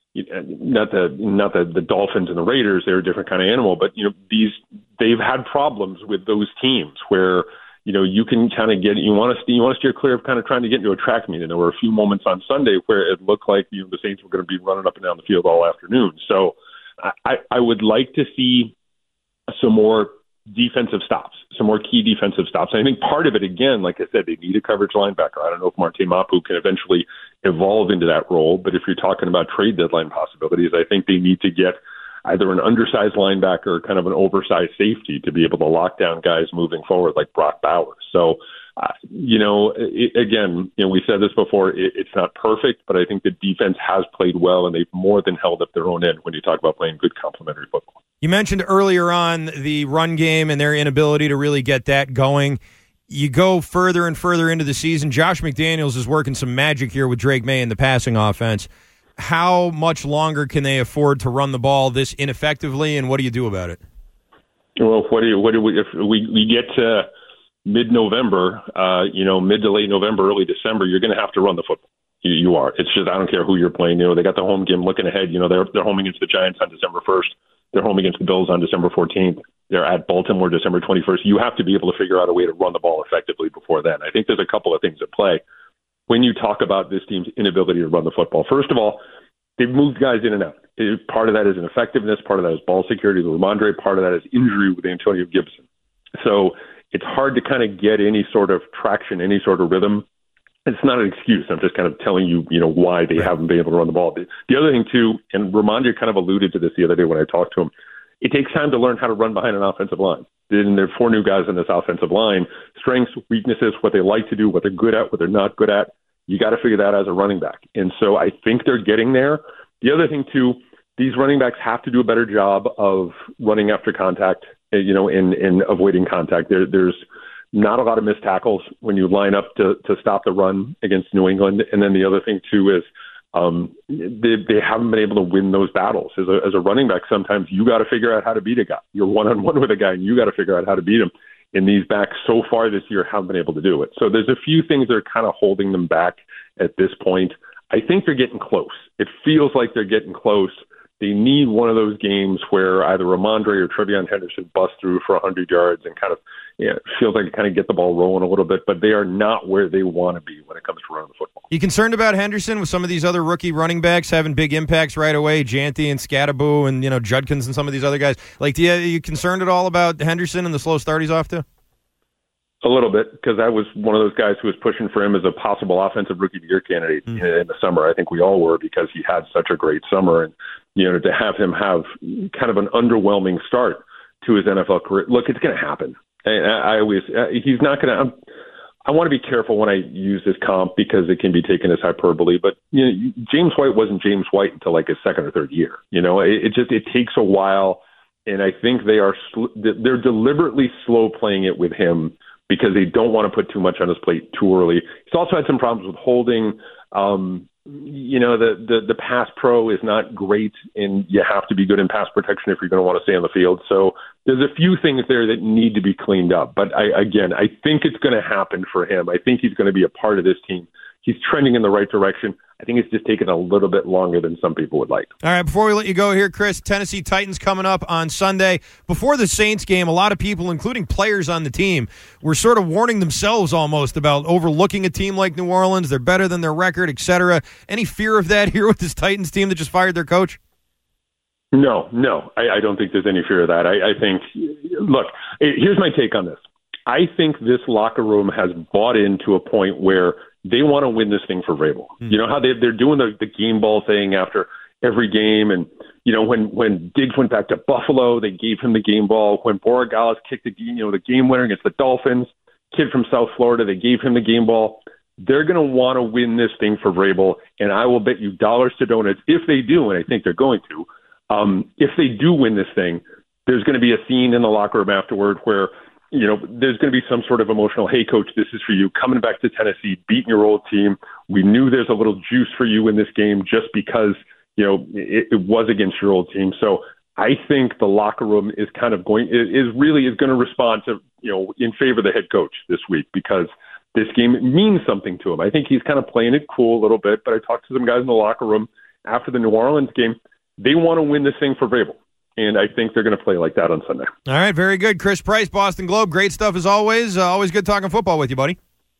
not the not the, the Dolphins and the Raiders, they're a different kind of animal. But you know, these they've had problems with those teams where, you know, you can kind of get, you want to you want to steer clear of kind of trying to get into a track meet. And there were a few moments on Sunday where it looked like, you know, the Saints were going to be running up and down the field all afternoon. So I, I would like to see some more defensive stops, some more key defensive stops. And I think part of it, again, like I said, they need a coverage linebacker. I don't know if Marte Mapu can eventually evolve into that role, but if you're talking about trade deadline possibilities, I think they need to get either an undersized linebacker or kind of an oversized safety to be able to lock down guys moving forward like Brock Bowers. So, uh, you know, it, again, you know, we said this before, it, it's not perfect, but I think the defense has played well and they've more than held up their own end when you talk about playing good complementary football. You mentioned earlier on the run game and their inability to really get that going. You go further and further into the season. Josh McDaniels is working some magic here with Drake May in the passing offense. How much longer can they afford to run the ball this ineffectively, and what do you do about it? Well, what do you, what do we, if we, we get to mid-November, uh, you know, mid to late November, early December, you're going to have to run the football. You, you are. It's just, I don't care who you're playing. You know, they got the home game looking ahead. You know, they're they're home against the Giants on December first. They're home against the Bills on December fourteenth. They're at Baltimore December twenty-first. You have to be able to figure out a way to run the ball effectively before then. I think there's a couple of things at play when you talk about this team's inability to run the football. First of all, they've moved guys in and out. It, part of that is ineffectiveness. Part of that is ball security with Ramondre. Part of that is injury with Antonio Gibson. So it's hard to kind of get any sort of traction, any sort of rhythm. It's not an excuse. I'm just kind of telling you, you know, why they haven't been able to run the ball. The, the other thing, too, and Ramondre kind of alluded to this the other day when I talked to him, it takes time to learn how to run behind an offensive line. And there are four new guys in this offensive line. Strengths, weaknesses, what they like to do, what they're good at, what they're not good at. You got to figure that out as a running back. And so I think they're getting there. The other thing, too, these running backs have to do a better job of running after contact, you know, in, in avoiding contact. There, there's not a lot of missed tackles when you line up to, to stop the run against New England. And then the other thing, too, is um, they, they haven't been able to win those battles. As a, as a running back, sometimes you got to figure out how to beat a guy. You're one-on-one with a guy, and you got to figure out how to beat him. And these backs so far this year haven't been able to do it. So there's a few things that are kind of holding them back at this point. I think they're getting close. It feels like they're getting close. They need one of those games where either Ramondre or Trevion Henderson bust through for one hundred yards and kind of, yeah, feels like they kind of get the ball rolling a little bit, but they are not where they want to be when it comes to running the football. You concerned about Henderson with some of these other rookie running backs having big impacts right away, Janty and Scattaboo and, you know, Judkins and some of these other guys? Like, do you, are you concerned at all about Henderson and the slow start he's off to? A little bit, because I was one of those guys who was pushing for him as a possible offensive rookie of the year candidate mm. in the summer. I think we all were, because he had such a great summer. And, you know, to have him have kind of an underwhelming start to his N F L career, look, it's going to happen. And I, I always, uh, he's not going to, I want to be careful when I use this comp because it can be taken as hyperbole, but, you know, James White wasn't James White until like his second or third year. You know, it, it just, it takes a while. And I think they are, sl- they're deliberately slow playing it with him, because they don't want to put too much on his plate too early. He's also had some problems with holding. Um, you know, the, the, the pass pro is not great, and you have to be good in pass protection if you're going to want to stay on the field. So there's a few things there that need to be cleaned up. But, I, again, I think it's going to happen for him. I think he's going to be a part of this team. He's trending in the right direction. I think it's just taken a little bit longer than some people would like. All right, before we let you go here, Chris, Tennessee Titans coming up on Sunday. Before the Saints game, a lot of people, including players on the team, were sort of warning themselves almost about overlooking a team like New Orleans. They're better than their record, et cetera. Any fear of that here with this Titans team that just fired their coach? No, no. I, I don't think there's any fear of that. I, I think, look, here's my take on this. I think this locker room has bought into a point where they want to win this thing for Vrabel. Mm-hmm. You know how they, they're doing the, the game ball thing after every game. And, you know, when, when Diggs went back to Buffalo, they gave him the game ball. When Borregales kicked the, you know, the game winner against the Dolphins, kid from South Florida, they gave him the game ball. They're going to want to win this thing for Vrabel, and I will bet you dollars to donuts, if they do, and I think they're going to, um, if they do win this thing, there's going to be a scene in the locker room afterward where, you know, there's going to be some sort of emotional, hey, coach, this is for you, coming back to Tennessee, beating your old team. We knew there's a little juice for you in this game just because, you know, it, it was against your old team. So I think the locker room is kind of going, is really is going to respond to, you know, in favor of the head coach this week because this game means something to him. I think he's kind of playing it cool a little bit, but I talked to some guys in the locker room after the New Orleans game. They want to win this thing for Vrabel, and I think they're going to play like that on Sunday. All right, very good. Chris Price, Boston Globe. Great stuff as always. Uh, always good talking football with you, buddy.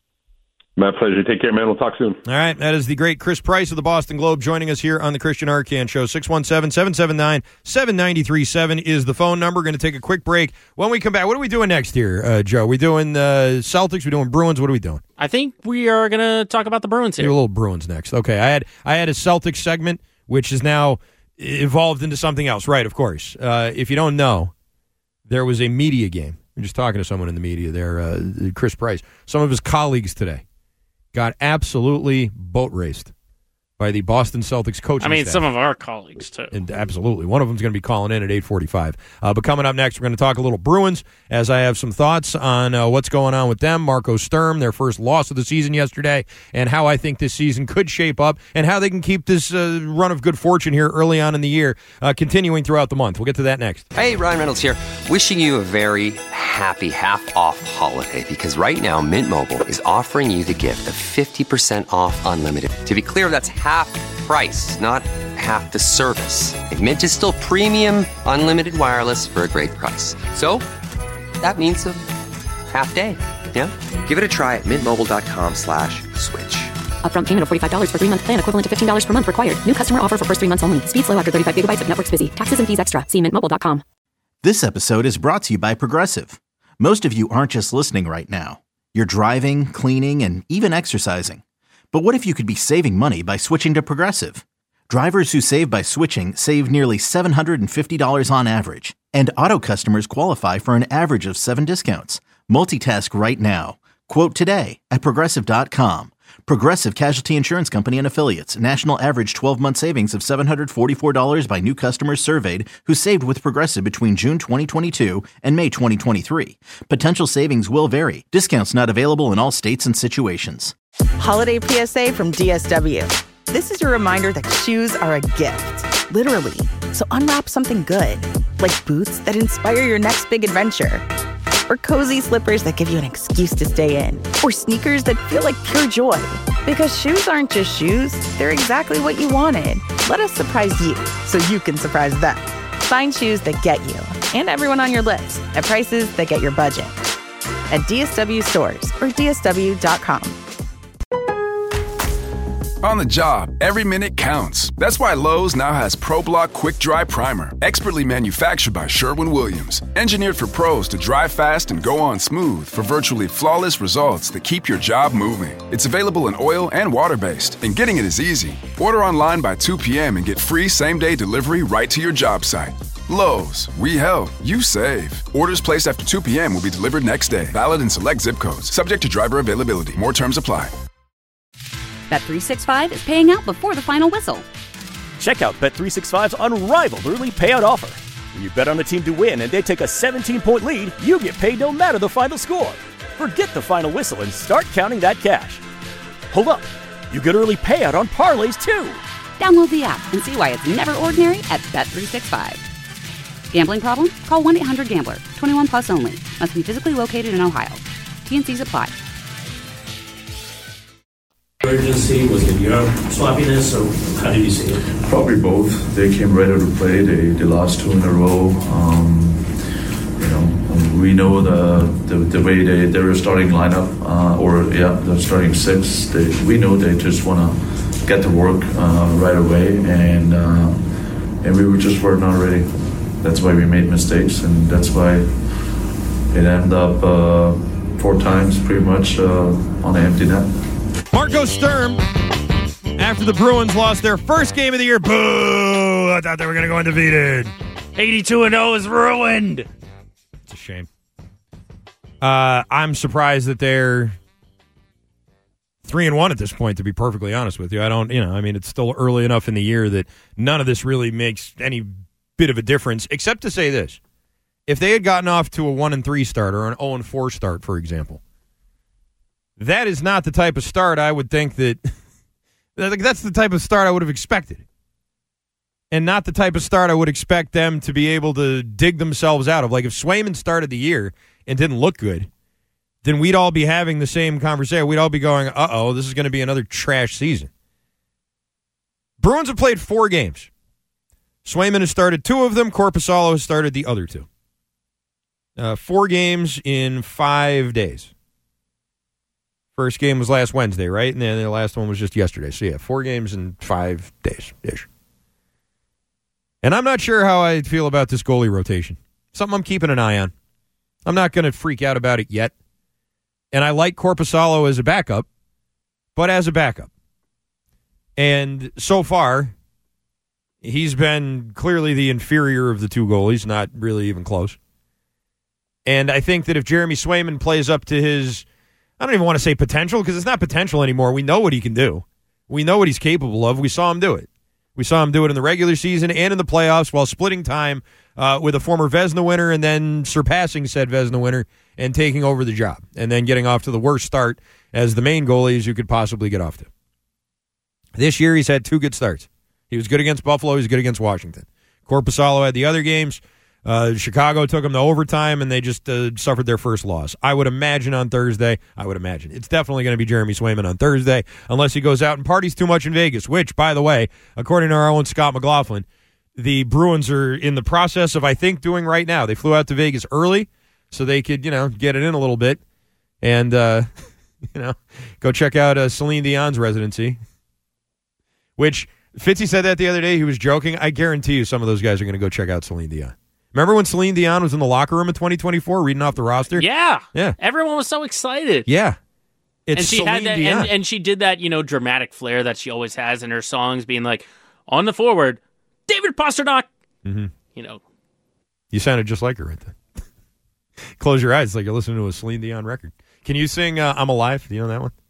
My pleasure. Take care, man. We'll talk soon. All right, that is the great Chris Price of the Boston Globe joining us here on the Christian Arcand Show. six one seven, seven seven nine, seven nine three seven is the phone number. We're going to take a quick break. When we come back, what are we doing next here, uh, Joe? We doing uh, Celtics? We doing Bruins? What are we doing? I think we are going to talk about the Bruins here. Do a little Bruins next. Okay, I had I had a Celtics segment, which is now evolved into something else. Right, of course. Uh, if you don't know, there was a media game. I'm just talking to someone in the media there, uh, Chris Price. Some of his colleagues today got absolutely boat raced by the Boston Celtics coaching I mean, staff. some of our colleagues, too. And absolutely. One of them's going to be calling in at eight forty-five. Uh, but coming up next, we're going to talk a little Bruins, as I have some thoughts on uh, what's going on with them. Marco Sturm, their first loss of the season yesterday, and how I think this season could shape up, and how they can keep this uh, run of good fortune here early on in the year, uh, continuing throughout the month. We'll get to that next. Hey, Ryan Reynolds here. Wishing you a very happy half-off holiday, because right now Mint Mobile is offering you the gift of fifty percent off unlimited. To be clear, that's half price, not half the service. And Mint is still premium unlimited wireless for a great price. So that means a half day, yeah? Give it a try at mintmobile.com slash switch. Upfront payment of forty-five dollars for three-month plan equivalent to fifteen dollars per month required. New customer offer for first three months only. Speed slow after thirty-five gigabytes if network's busy. Taxes and fees extra. See mint mobile dot com. This episode is brought to you by Progressive. Most of you aren't just listening right now. You're driving, cleaning, and even exercising. But what if you could be saving money by switching to Progressive? Drivers who save by switching save nearly seven hundred fifty dollars on average. And auto customers qualify for an average of seven discounts. Multitask right now. Quote today at Progressive dot com. Progressive Casualty Insurance Company and Affiliates. National average twelve-month savings of seven hundred forty-four dollars by new customers surveyed who saved with Progressive between June twenty twenty-two and May twenty twenty-three. Potential savings will vary. Discounts not available in all states and situations. Holiday P S A from D S W. This is your reminder that shoes are a gift, literally. So unwrap something good, like boots that inspire your next big adventure, or cozy slippers that give you an excuse to stay in, or sneakers that feel like pure joy. Because shoes aren't just shoes, they're exactly what you wanted. Let us surprise you so you can surprise them. Find shoes that get you and everyone on your list at prices that get your budget. At D S W stores or D S W dot com. On the job, every minute counts. That's why Lowe's now has ProBlock Quick Dry Primer, expertly manufactured by Sherwin-Williams. Engineered for pros to dry fast and go on smooth for virtually flawless results that keep your job moving. It's available in oil and water-based, and getting it is easy. Order online by two p.m. and get free same-day delivery right to your job site. Lowe's, we help, you save. Orders placed after two p.m. will be delivered next day. Valid in select zip codes. Subject to driver availability. More terms apply. Bet three sixty-five is paying out before the final whistle. Check out Bet three sixty-five's unrivaled early payout offer. When you bet on a team to win and they take a seventeen-point lead, you get paid no matter the final score. Forget the final whistle and start counting that cash. Hold up. You get early payout on parlays, too. Download the app and see why it's never ordinary at Bet three sixty-five. Gambling problem? Call one eight hundred gambler. twenty-one plus only. Must be physically located in Ohio. T and C's apply. Urgency, was it your sloppiness, or how did you see it? Probably both. They came ready to play. They, they lost two in a row. Um, you know, we know the the, the way they they're starting lineup, uh, or yeah, they're starting six. They, we know they just want to get to work uh, right away, and uh, and we were just were not ready. That's why we made mistakes, and that's why it ended up uh, four times pretty much uh, on an empty net. Marco Sturm, after the Bruins lost their first game of the year, boo! I thought they were going to go undefeated. eighty-two and oh is ruined. It's a shame. Uh, I'm surprised that they're three and one at this point, to be perfectly honest with you. I don't, you know, I mean, it's still early enough in the year that none of this really makes any bit of a difference, except to say this. If they had gotten off to a one and three start or an oh and four start, for example, that is not the type of start I would think that that's the type of start I would have expected. And not the type of start I would expect them to be able to dig themselves out of. Like if Swayman started the year and didn't look good, then we'd all be having the same conversation. We'd all be going, uh-oh, this is going to be another trash season. Bruins have played four games. Swayman has started two of them. Korpisalo has started the other two. Uh, four games in five days. First game was last Wednesday, right? And then the last one was just yesterday. So, yeah, four games in five days-ish. And I'm not sure how I feel about this goalie rotation. Something I'm keeping an eye on. I'm not going to freak out about it yet. And I like Korpisalo as a backup, but as a backup. And so far, he's been clearly the inferior of the two goalies, not really even close. And I think that if Jeremy Swayman plays up to his, I don't even want to say potential, because it's not potential anymore. We know what he can do. We know what he's capable of. We saw him do it. We saw him do it in the regular season and in the playoffs while splitting time uh, with a former Vezina winner and then surpassing said Vezina winner and taking over the job and then getting off to the worst start as the main goalie as you could possibly get off to. This year he's had two good starts. He was good against Buffalo. He was good against Washington. Korpisalo had the other games. Uh, Chicago took them to overtime, and they just uh, suffered their first loss. I would imagine on Thursday, I would imagine, it's definitely going to be Jeremy Swayman on Thursday, unless he goes out and parties too much in Vegas, which, by the way, according to our own Scott McLaughlin, the Bruins are in the process of, I think, doing right now. They flew out to Vegas early so they could, you know, get it in a little bit and, uh, you know, go check out uh, Celine Dion's residency, which Fitzy said that the other day. He was joking. I guarantee you some of those guys are going to go check out Celine Dion. Remember when Celine Dion was in the locker room in twenty twenty-four reading off the roster? Yeah. Yeah. Everyone was so excited. Yeah. It's and she Celine had that, Dion. and, and she did that, you know, dramatic flair that she always has in her songs, being like, on the forward, David Pastrnak. Mm-hmm. You know. You sounded just like her right then. Close your eyes. It's like you're listening to a Celine Dion record. Can you sing uh, I'm Alive? Do you know that one?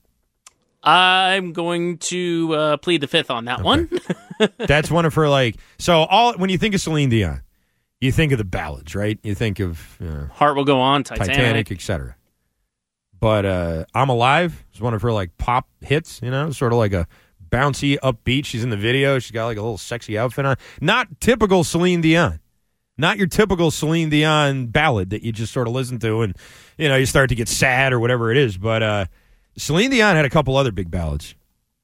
I'm going to uh, plead the fifth on that okay. one. That's one of her, like, so all when you think of Celine Dion, you think of the ballads, right? You think of you know, Heart Will Go On, Titanic, Titanic et cetera. But uh, I'm Alive is one of her like pop hits, you know, sort of like a bouncy, upbeat. She's in the video. She's got like a little sexy outfit on. Not typical Celine Dion. Not your typical Celine Dion ballad that you just sort of listen to and, you know, you start to get sad or whatever it is. But uh, Celine Dion had a couple other big ballads.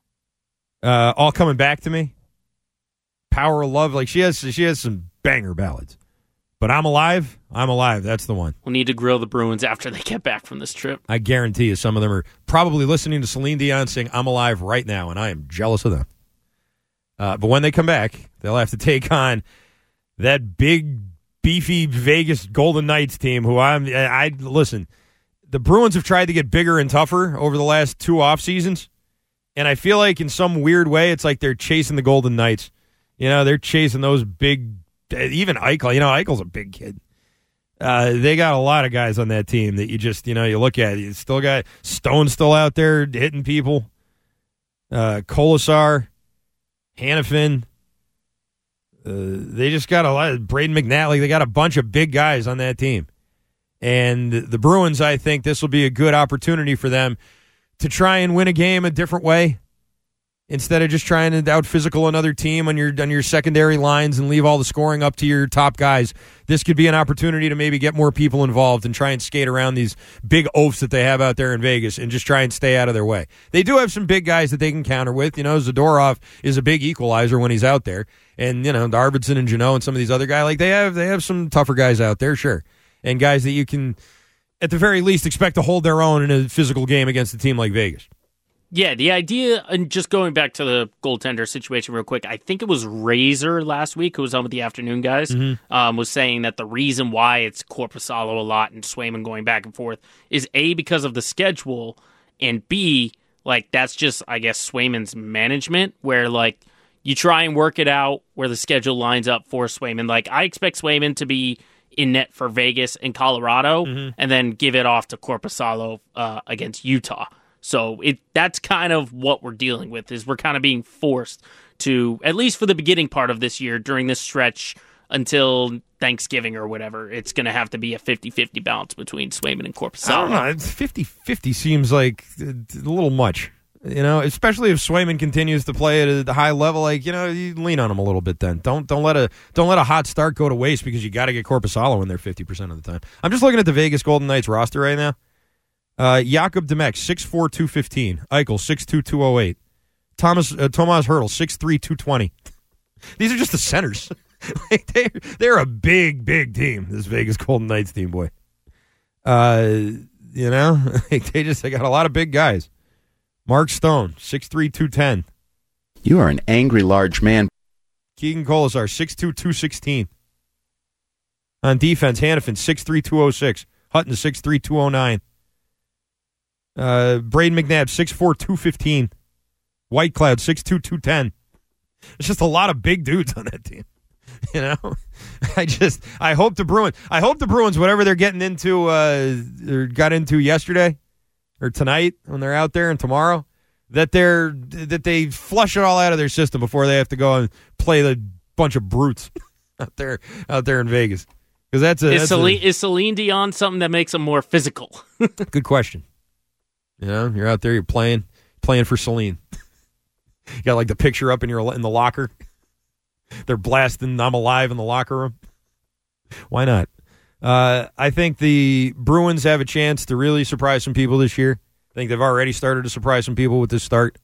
Uh, All Coming Back to Me. Power of Love. Like she has, she has some banger ballads. But I'm Alive, I'm Alive. That's the one. We'll need to grill the Bruins after they get back from this trip. I guarantee you some of them are probably listening to Celine Dion sing I'm Alive right now, and I am jealous of them. Uh, but when they come back, they'll have to take on that big, beefy Vegas Golden Knights team who I'm, I, I listen, the Bruins have tried to get bigger and tougher over the last two off seasons, and I feel like in some weird way it's like they're chasing the Golden Knights. You know, they're chasing those big, even Eichel, you know, Eichel's a big kid. Uh, they got a lot of guys on that team that you just, you know, you look at. You still got Stone still out there hitting people. Uh, Kolasar, Hannafin. Uh, they just got a lot of Braden McNabb. Like they got a bunch of big guys on that team. And the Bruins, I think this will be a good opportunity for them to try and win a game a different way. Instead of just trying to out-physical another team on your on your secondary lines and leave all the scoring up to your top guys, this could be an opportunity to maybe get more people involved and try and skate around these big oafs that they have out there in Vegas and just try and stay out of their way. They do have some big guys that they can counter with. You know, Zadorov is a big equalizer when he's out there. And, you know, Arvidsson and Janot and some of these other guys, like they have they have some tougher guys out there, sure. And guys that you can, at the very least, expect to hold their own in a physical game against a team like Vegas. Yeah, the idea, and just going back to the goaltender situation real quick, I think it was Razor last week, who was on with the afternoon guys, mm-hmm. um, was saying that the reason why it's Korpisalo a lot and Swayman going back and forth is A, because of the schedule, and B, like, that's just, I guess, Swayman's management, where, like, you try and work it out where the schedule lines up for Swayman. Like, I expect Swayman to be in net for Vegas and Colorado, mm-hmm. and then give it off to Korpisalo uh, against Utah. So it that's kind of what we're dealing with, is we're kind of being forced to, at least for the beginning part of this year, during this stretch until Thanksgiving or whatever, it's going to have to be a fifty-fifty balance between Swayman and Korpisalo. I don't know. fifty-fifty seems like a little much. You know, especially if Swayman continues to play at a high level, like, you know, you lean on him a little bit. Then don't don't let a don't let a hot start go to waste because you got to get Korpisalo in there fifty percent of the time. I'm just looking at the Vegas Golden Knights roster right now. Uh, Jakob Demek, six four, two fifteen. Eichel, six two, two oh eight. Thomas uh, Tomas Hertl, six three, two twenty. These are just the centers. like they they're a big big team. This Vegas Golden Knights team, boy. Uh, you know, they just they got a lot of big guys. Mark Stone, six three, two ten. You are an angry large man. Keegan Colasar, six two, two sixteen. On defense, Hannafin, six three, two oh six. Hutton, six three, two oh nine. Uh, Braden McNabb, six four, two fifteen. White Cloud, six two, two ten. It's just a lot of big dudes on that team. You know? I just, I hope the Bruins, I hope the Bruins, whatever they're getting into, uh, or got into yesterday, or tonight when they're out there and tomorrow, that they're that they flush it all out of their system before they have to go and play the bunch of brutes out there out there in Vegas. Because that's a, is, that's Celine, a is Celine Dion something that makes them more physical? Good question. You know, you're out there, you're playing playing for Celine. You got like the picture up in your in the locker. They're blasting "I'm Alive" in the locker room. Why not? Uh, I think the Bruins have a chance to really surprise some people this year. I think they've already started to surprise some people with this start.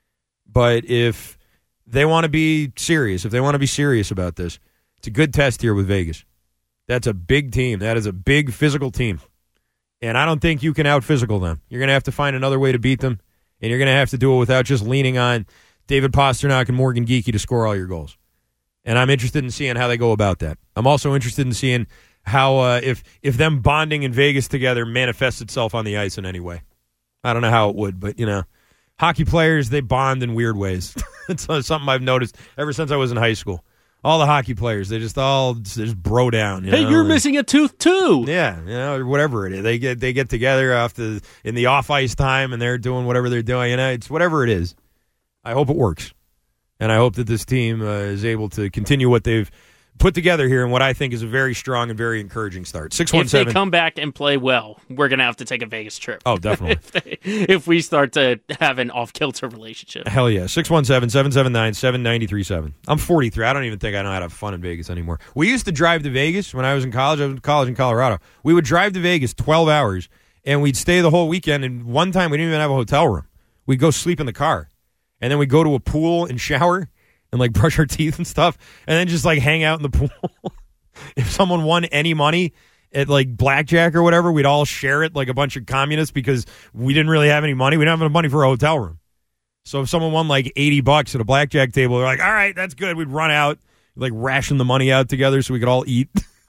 But if they want to be serious, if they want to be serious about this, it's a good test here with Vegas. That's a big team. That is a big physical team. And I don't think you can out-physical them. You're going to have to find another way to beat them, and you're going to have to do it without just leaning on David Pastrnak and Morgan Geekie to score all your goals. And I'm interested in seeing how they go about that. I'm also interested in seeing how uh, if if them bonding in Vegas together manifests itself on the ice in any way. I don't know how it would, but, you know, hockey players, they bond in weird ways. It's something I've noticed ever since I was in high school. All the hockey players, they just all they just bro down. You hey, know? you're missing a tooth too. Yeah, you know, or whatever it is. They get they get together after in the off ice time, and they're doing whatever they're doing. You know, it's whatever it is. I hope it works, and I hope that this team uh, is able to continue what they've put together here in what I think is a very strong and very encouraging start. six one seven If they come back and play well, we're going to have to take a Vegas trip. Oh, definitely. if, they, if we start to have an off-kilter relationship. Hell yeah. six one seven, seven seven nine, seven nine three seven. I'm forty-three. I don't even think I know how to have fun in Vegas anymore. We used to drive to Vegas when I was in college. I was in college in Colorado. We would drive to Vegas twelve hours, and we'd stay the whole weekend. And one time, we didn't even have a hotel room. We'd go sleep in the car. And then we'd go to a pool and shower and, like, brush our teeth and stuff, and then just, like, hang out in the pool. If someone won any money at, like, blackjack or whatever, we'd all share it like a bunch of communists because we didn't really have any money. We didn't have enough money for a hotel room. So if someone won, like, eighty bucks at a blackjack table, they're like, all right, that's good. We'd run out, like, ration the money out together so we could all eat.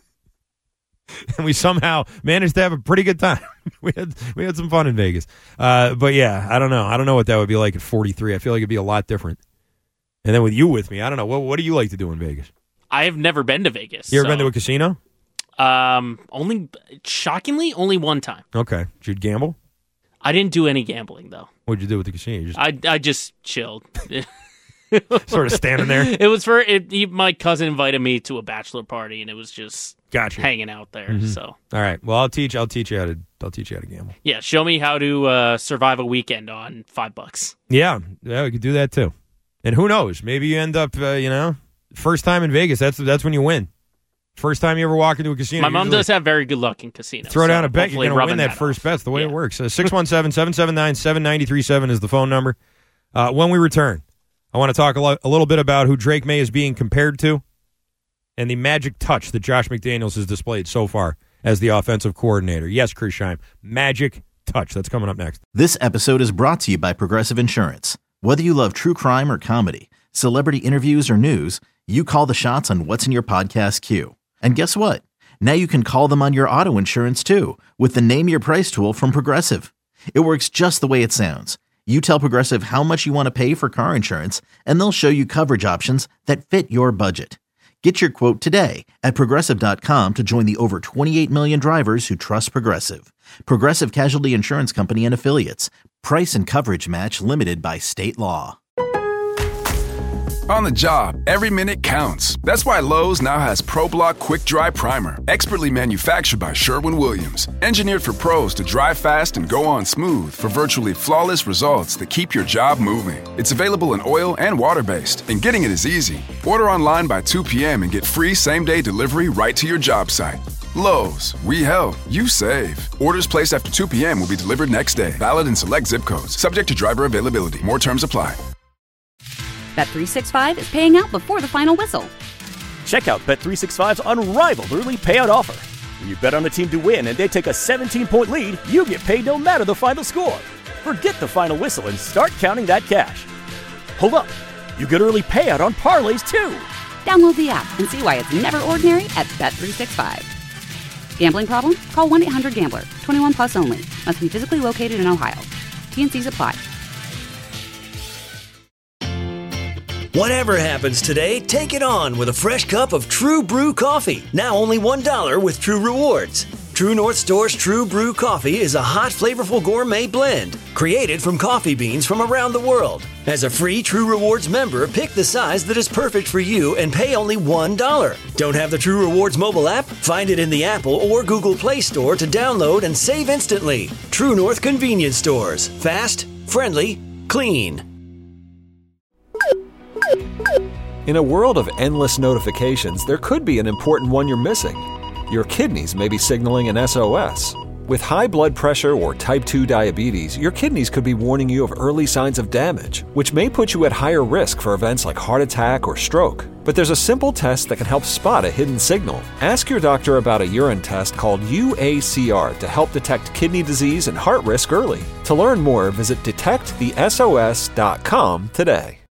And we somehow managed to have a pretty good time. we had we had some fun in Vegas. Uh, but, yeah, I don't know. I don't know what that would be like at forty-three. I feel like it'd be a lot different. And then with you with me, I don't know. What, what do you like to do in Vegas? I have never been to Vegas. You ever so, been to a casino? Um, only, shockingly, only one time. Okay. Did you gamble? I didn't do any gambling, though. What did you do with the casino? You just... I, I just chilled. Sort of standing there? It was for, it, he, my cousin invited me to a bachelor party, and it was just gotcha. hanging out there. Mm-hmm. So, all right. Well, I'll teach, I'll teach you how to, I'll teach you how to gamble. Yeah. Show me how to uh, survive a weekend on five bucks. Yeah. Yeah, we could do that, too. And who knows? Maybe you end up, uh, you know, first time in Vegas. That's that's when you win. First time you ever walk into a casino. My mom does have very good luck in casinos. Throw so down a bet. You're going to win that, that first off. bet. That's the way yeah. it works. Uh, six one seven, seven seven nine, seven nine three seven is the phone number. Uh, when we return, I want to talk a, lo- a little bit about who Drake May is being compared to and the magic touch that Josh McDaniels has displayed so far as the offensive coordinator. Yes, Chris Scheim. Magic touch. That's coming up next. This episode is brought to you by Progressive Insurance. Whether you love true crime or comedy, celebrity interviews or news, you call the shots on what's in your podcast queue. And guess what? Now you can call them on your auto insurance too with the Name Your Price tool from Progressive. It works just the way it sounds. You tell Progressive how much you want to pay for car insurance, and they'll show you coverage options that fit your budget. Get your quote today at Progressive dot com to join the over twenty-eight million drivers who trust Progressive. Progressive Casualty Insurance Company and Affiliates. Price and coverage match limited by state law. On the job, every minute counts. That's why Lowe's now has ProBlock Quick Dry Primer, expertly manufactured by Sherwin-Williams. Engineered for pros to dry fast and go on smooth for virtually flawless results that keep your job moving. It's available in oil and water-based, and getting it is easy. Order online by two p.m. and get free same-day delivery right to your job site. Lowe's, we help, you save. Orders placed after two p.m. will be delivered next day. Valid in select zip codes. Subject to driver availability. More terms apply. Bet three sixty-five is paying out before the final whistle. Check out Bet three sixty-five's unrivaled early payout offer. When you bet on a team to win and they take a seventeen-point lead, you get paid no matter the final score. Forget the final whistle and start counting that cash. Hold up, you get early payout on parlays too. Download the app and see why it's never ordinary at Bet three sixty-five. Gambling problem? Call one eight hundred gambler. twenty-one plus only. Must be physically located in Ohio. T and C's apply. Whatever happens today, take it on with a fresh cup of True Brew coffee. Now only one dollar with True Rewards. True North Store's True Brew coffee is a hot, flavorful gourmet blend created from coffee beans from around the world. As a free True Rewards member, pick the size that is perfect for you and pay only one dollar. Don't have the True Rewards mobile app? Find it in the Apple or Google Play Store to download and save instantly. True North Convenience Stores. Fast, friendly, clean. In a world of endless notifications, there could be an important one you're missing. Your kidneys may be signaling an S O S. With high blood pressure or type two diabetes, your kidneys could be warning you of early signs of damage, which may put you at higher risk for events like heart attack or stroke. But there's a simple test that can help spot a hidden signal. Ask your doctor about a urine test called U A C R to help detect kidney disease and heart risk early. To learn more, visit detect the S O S dot com today.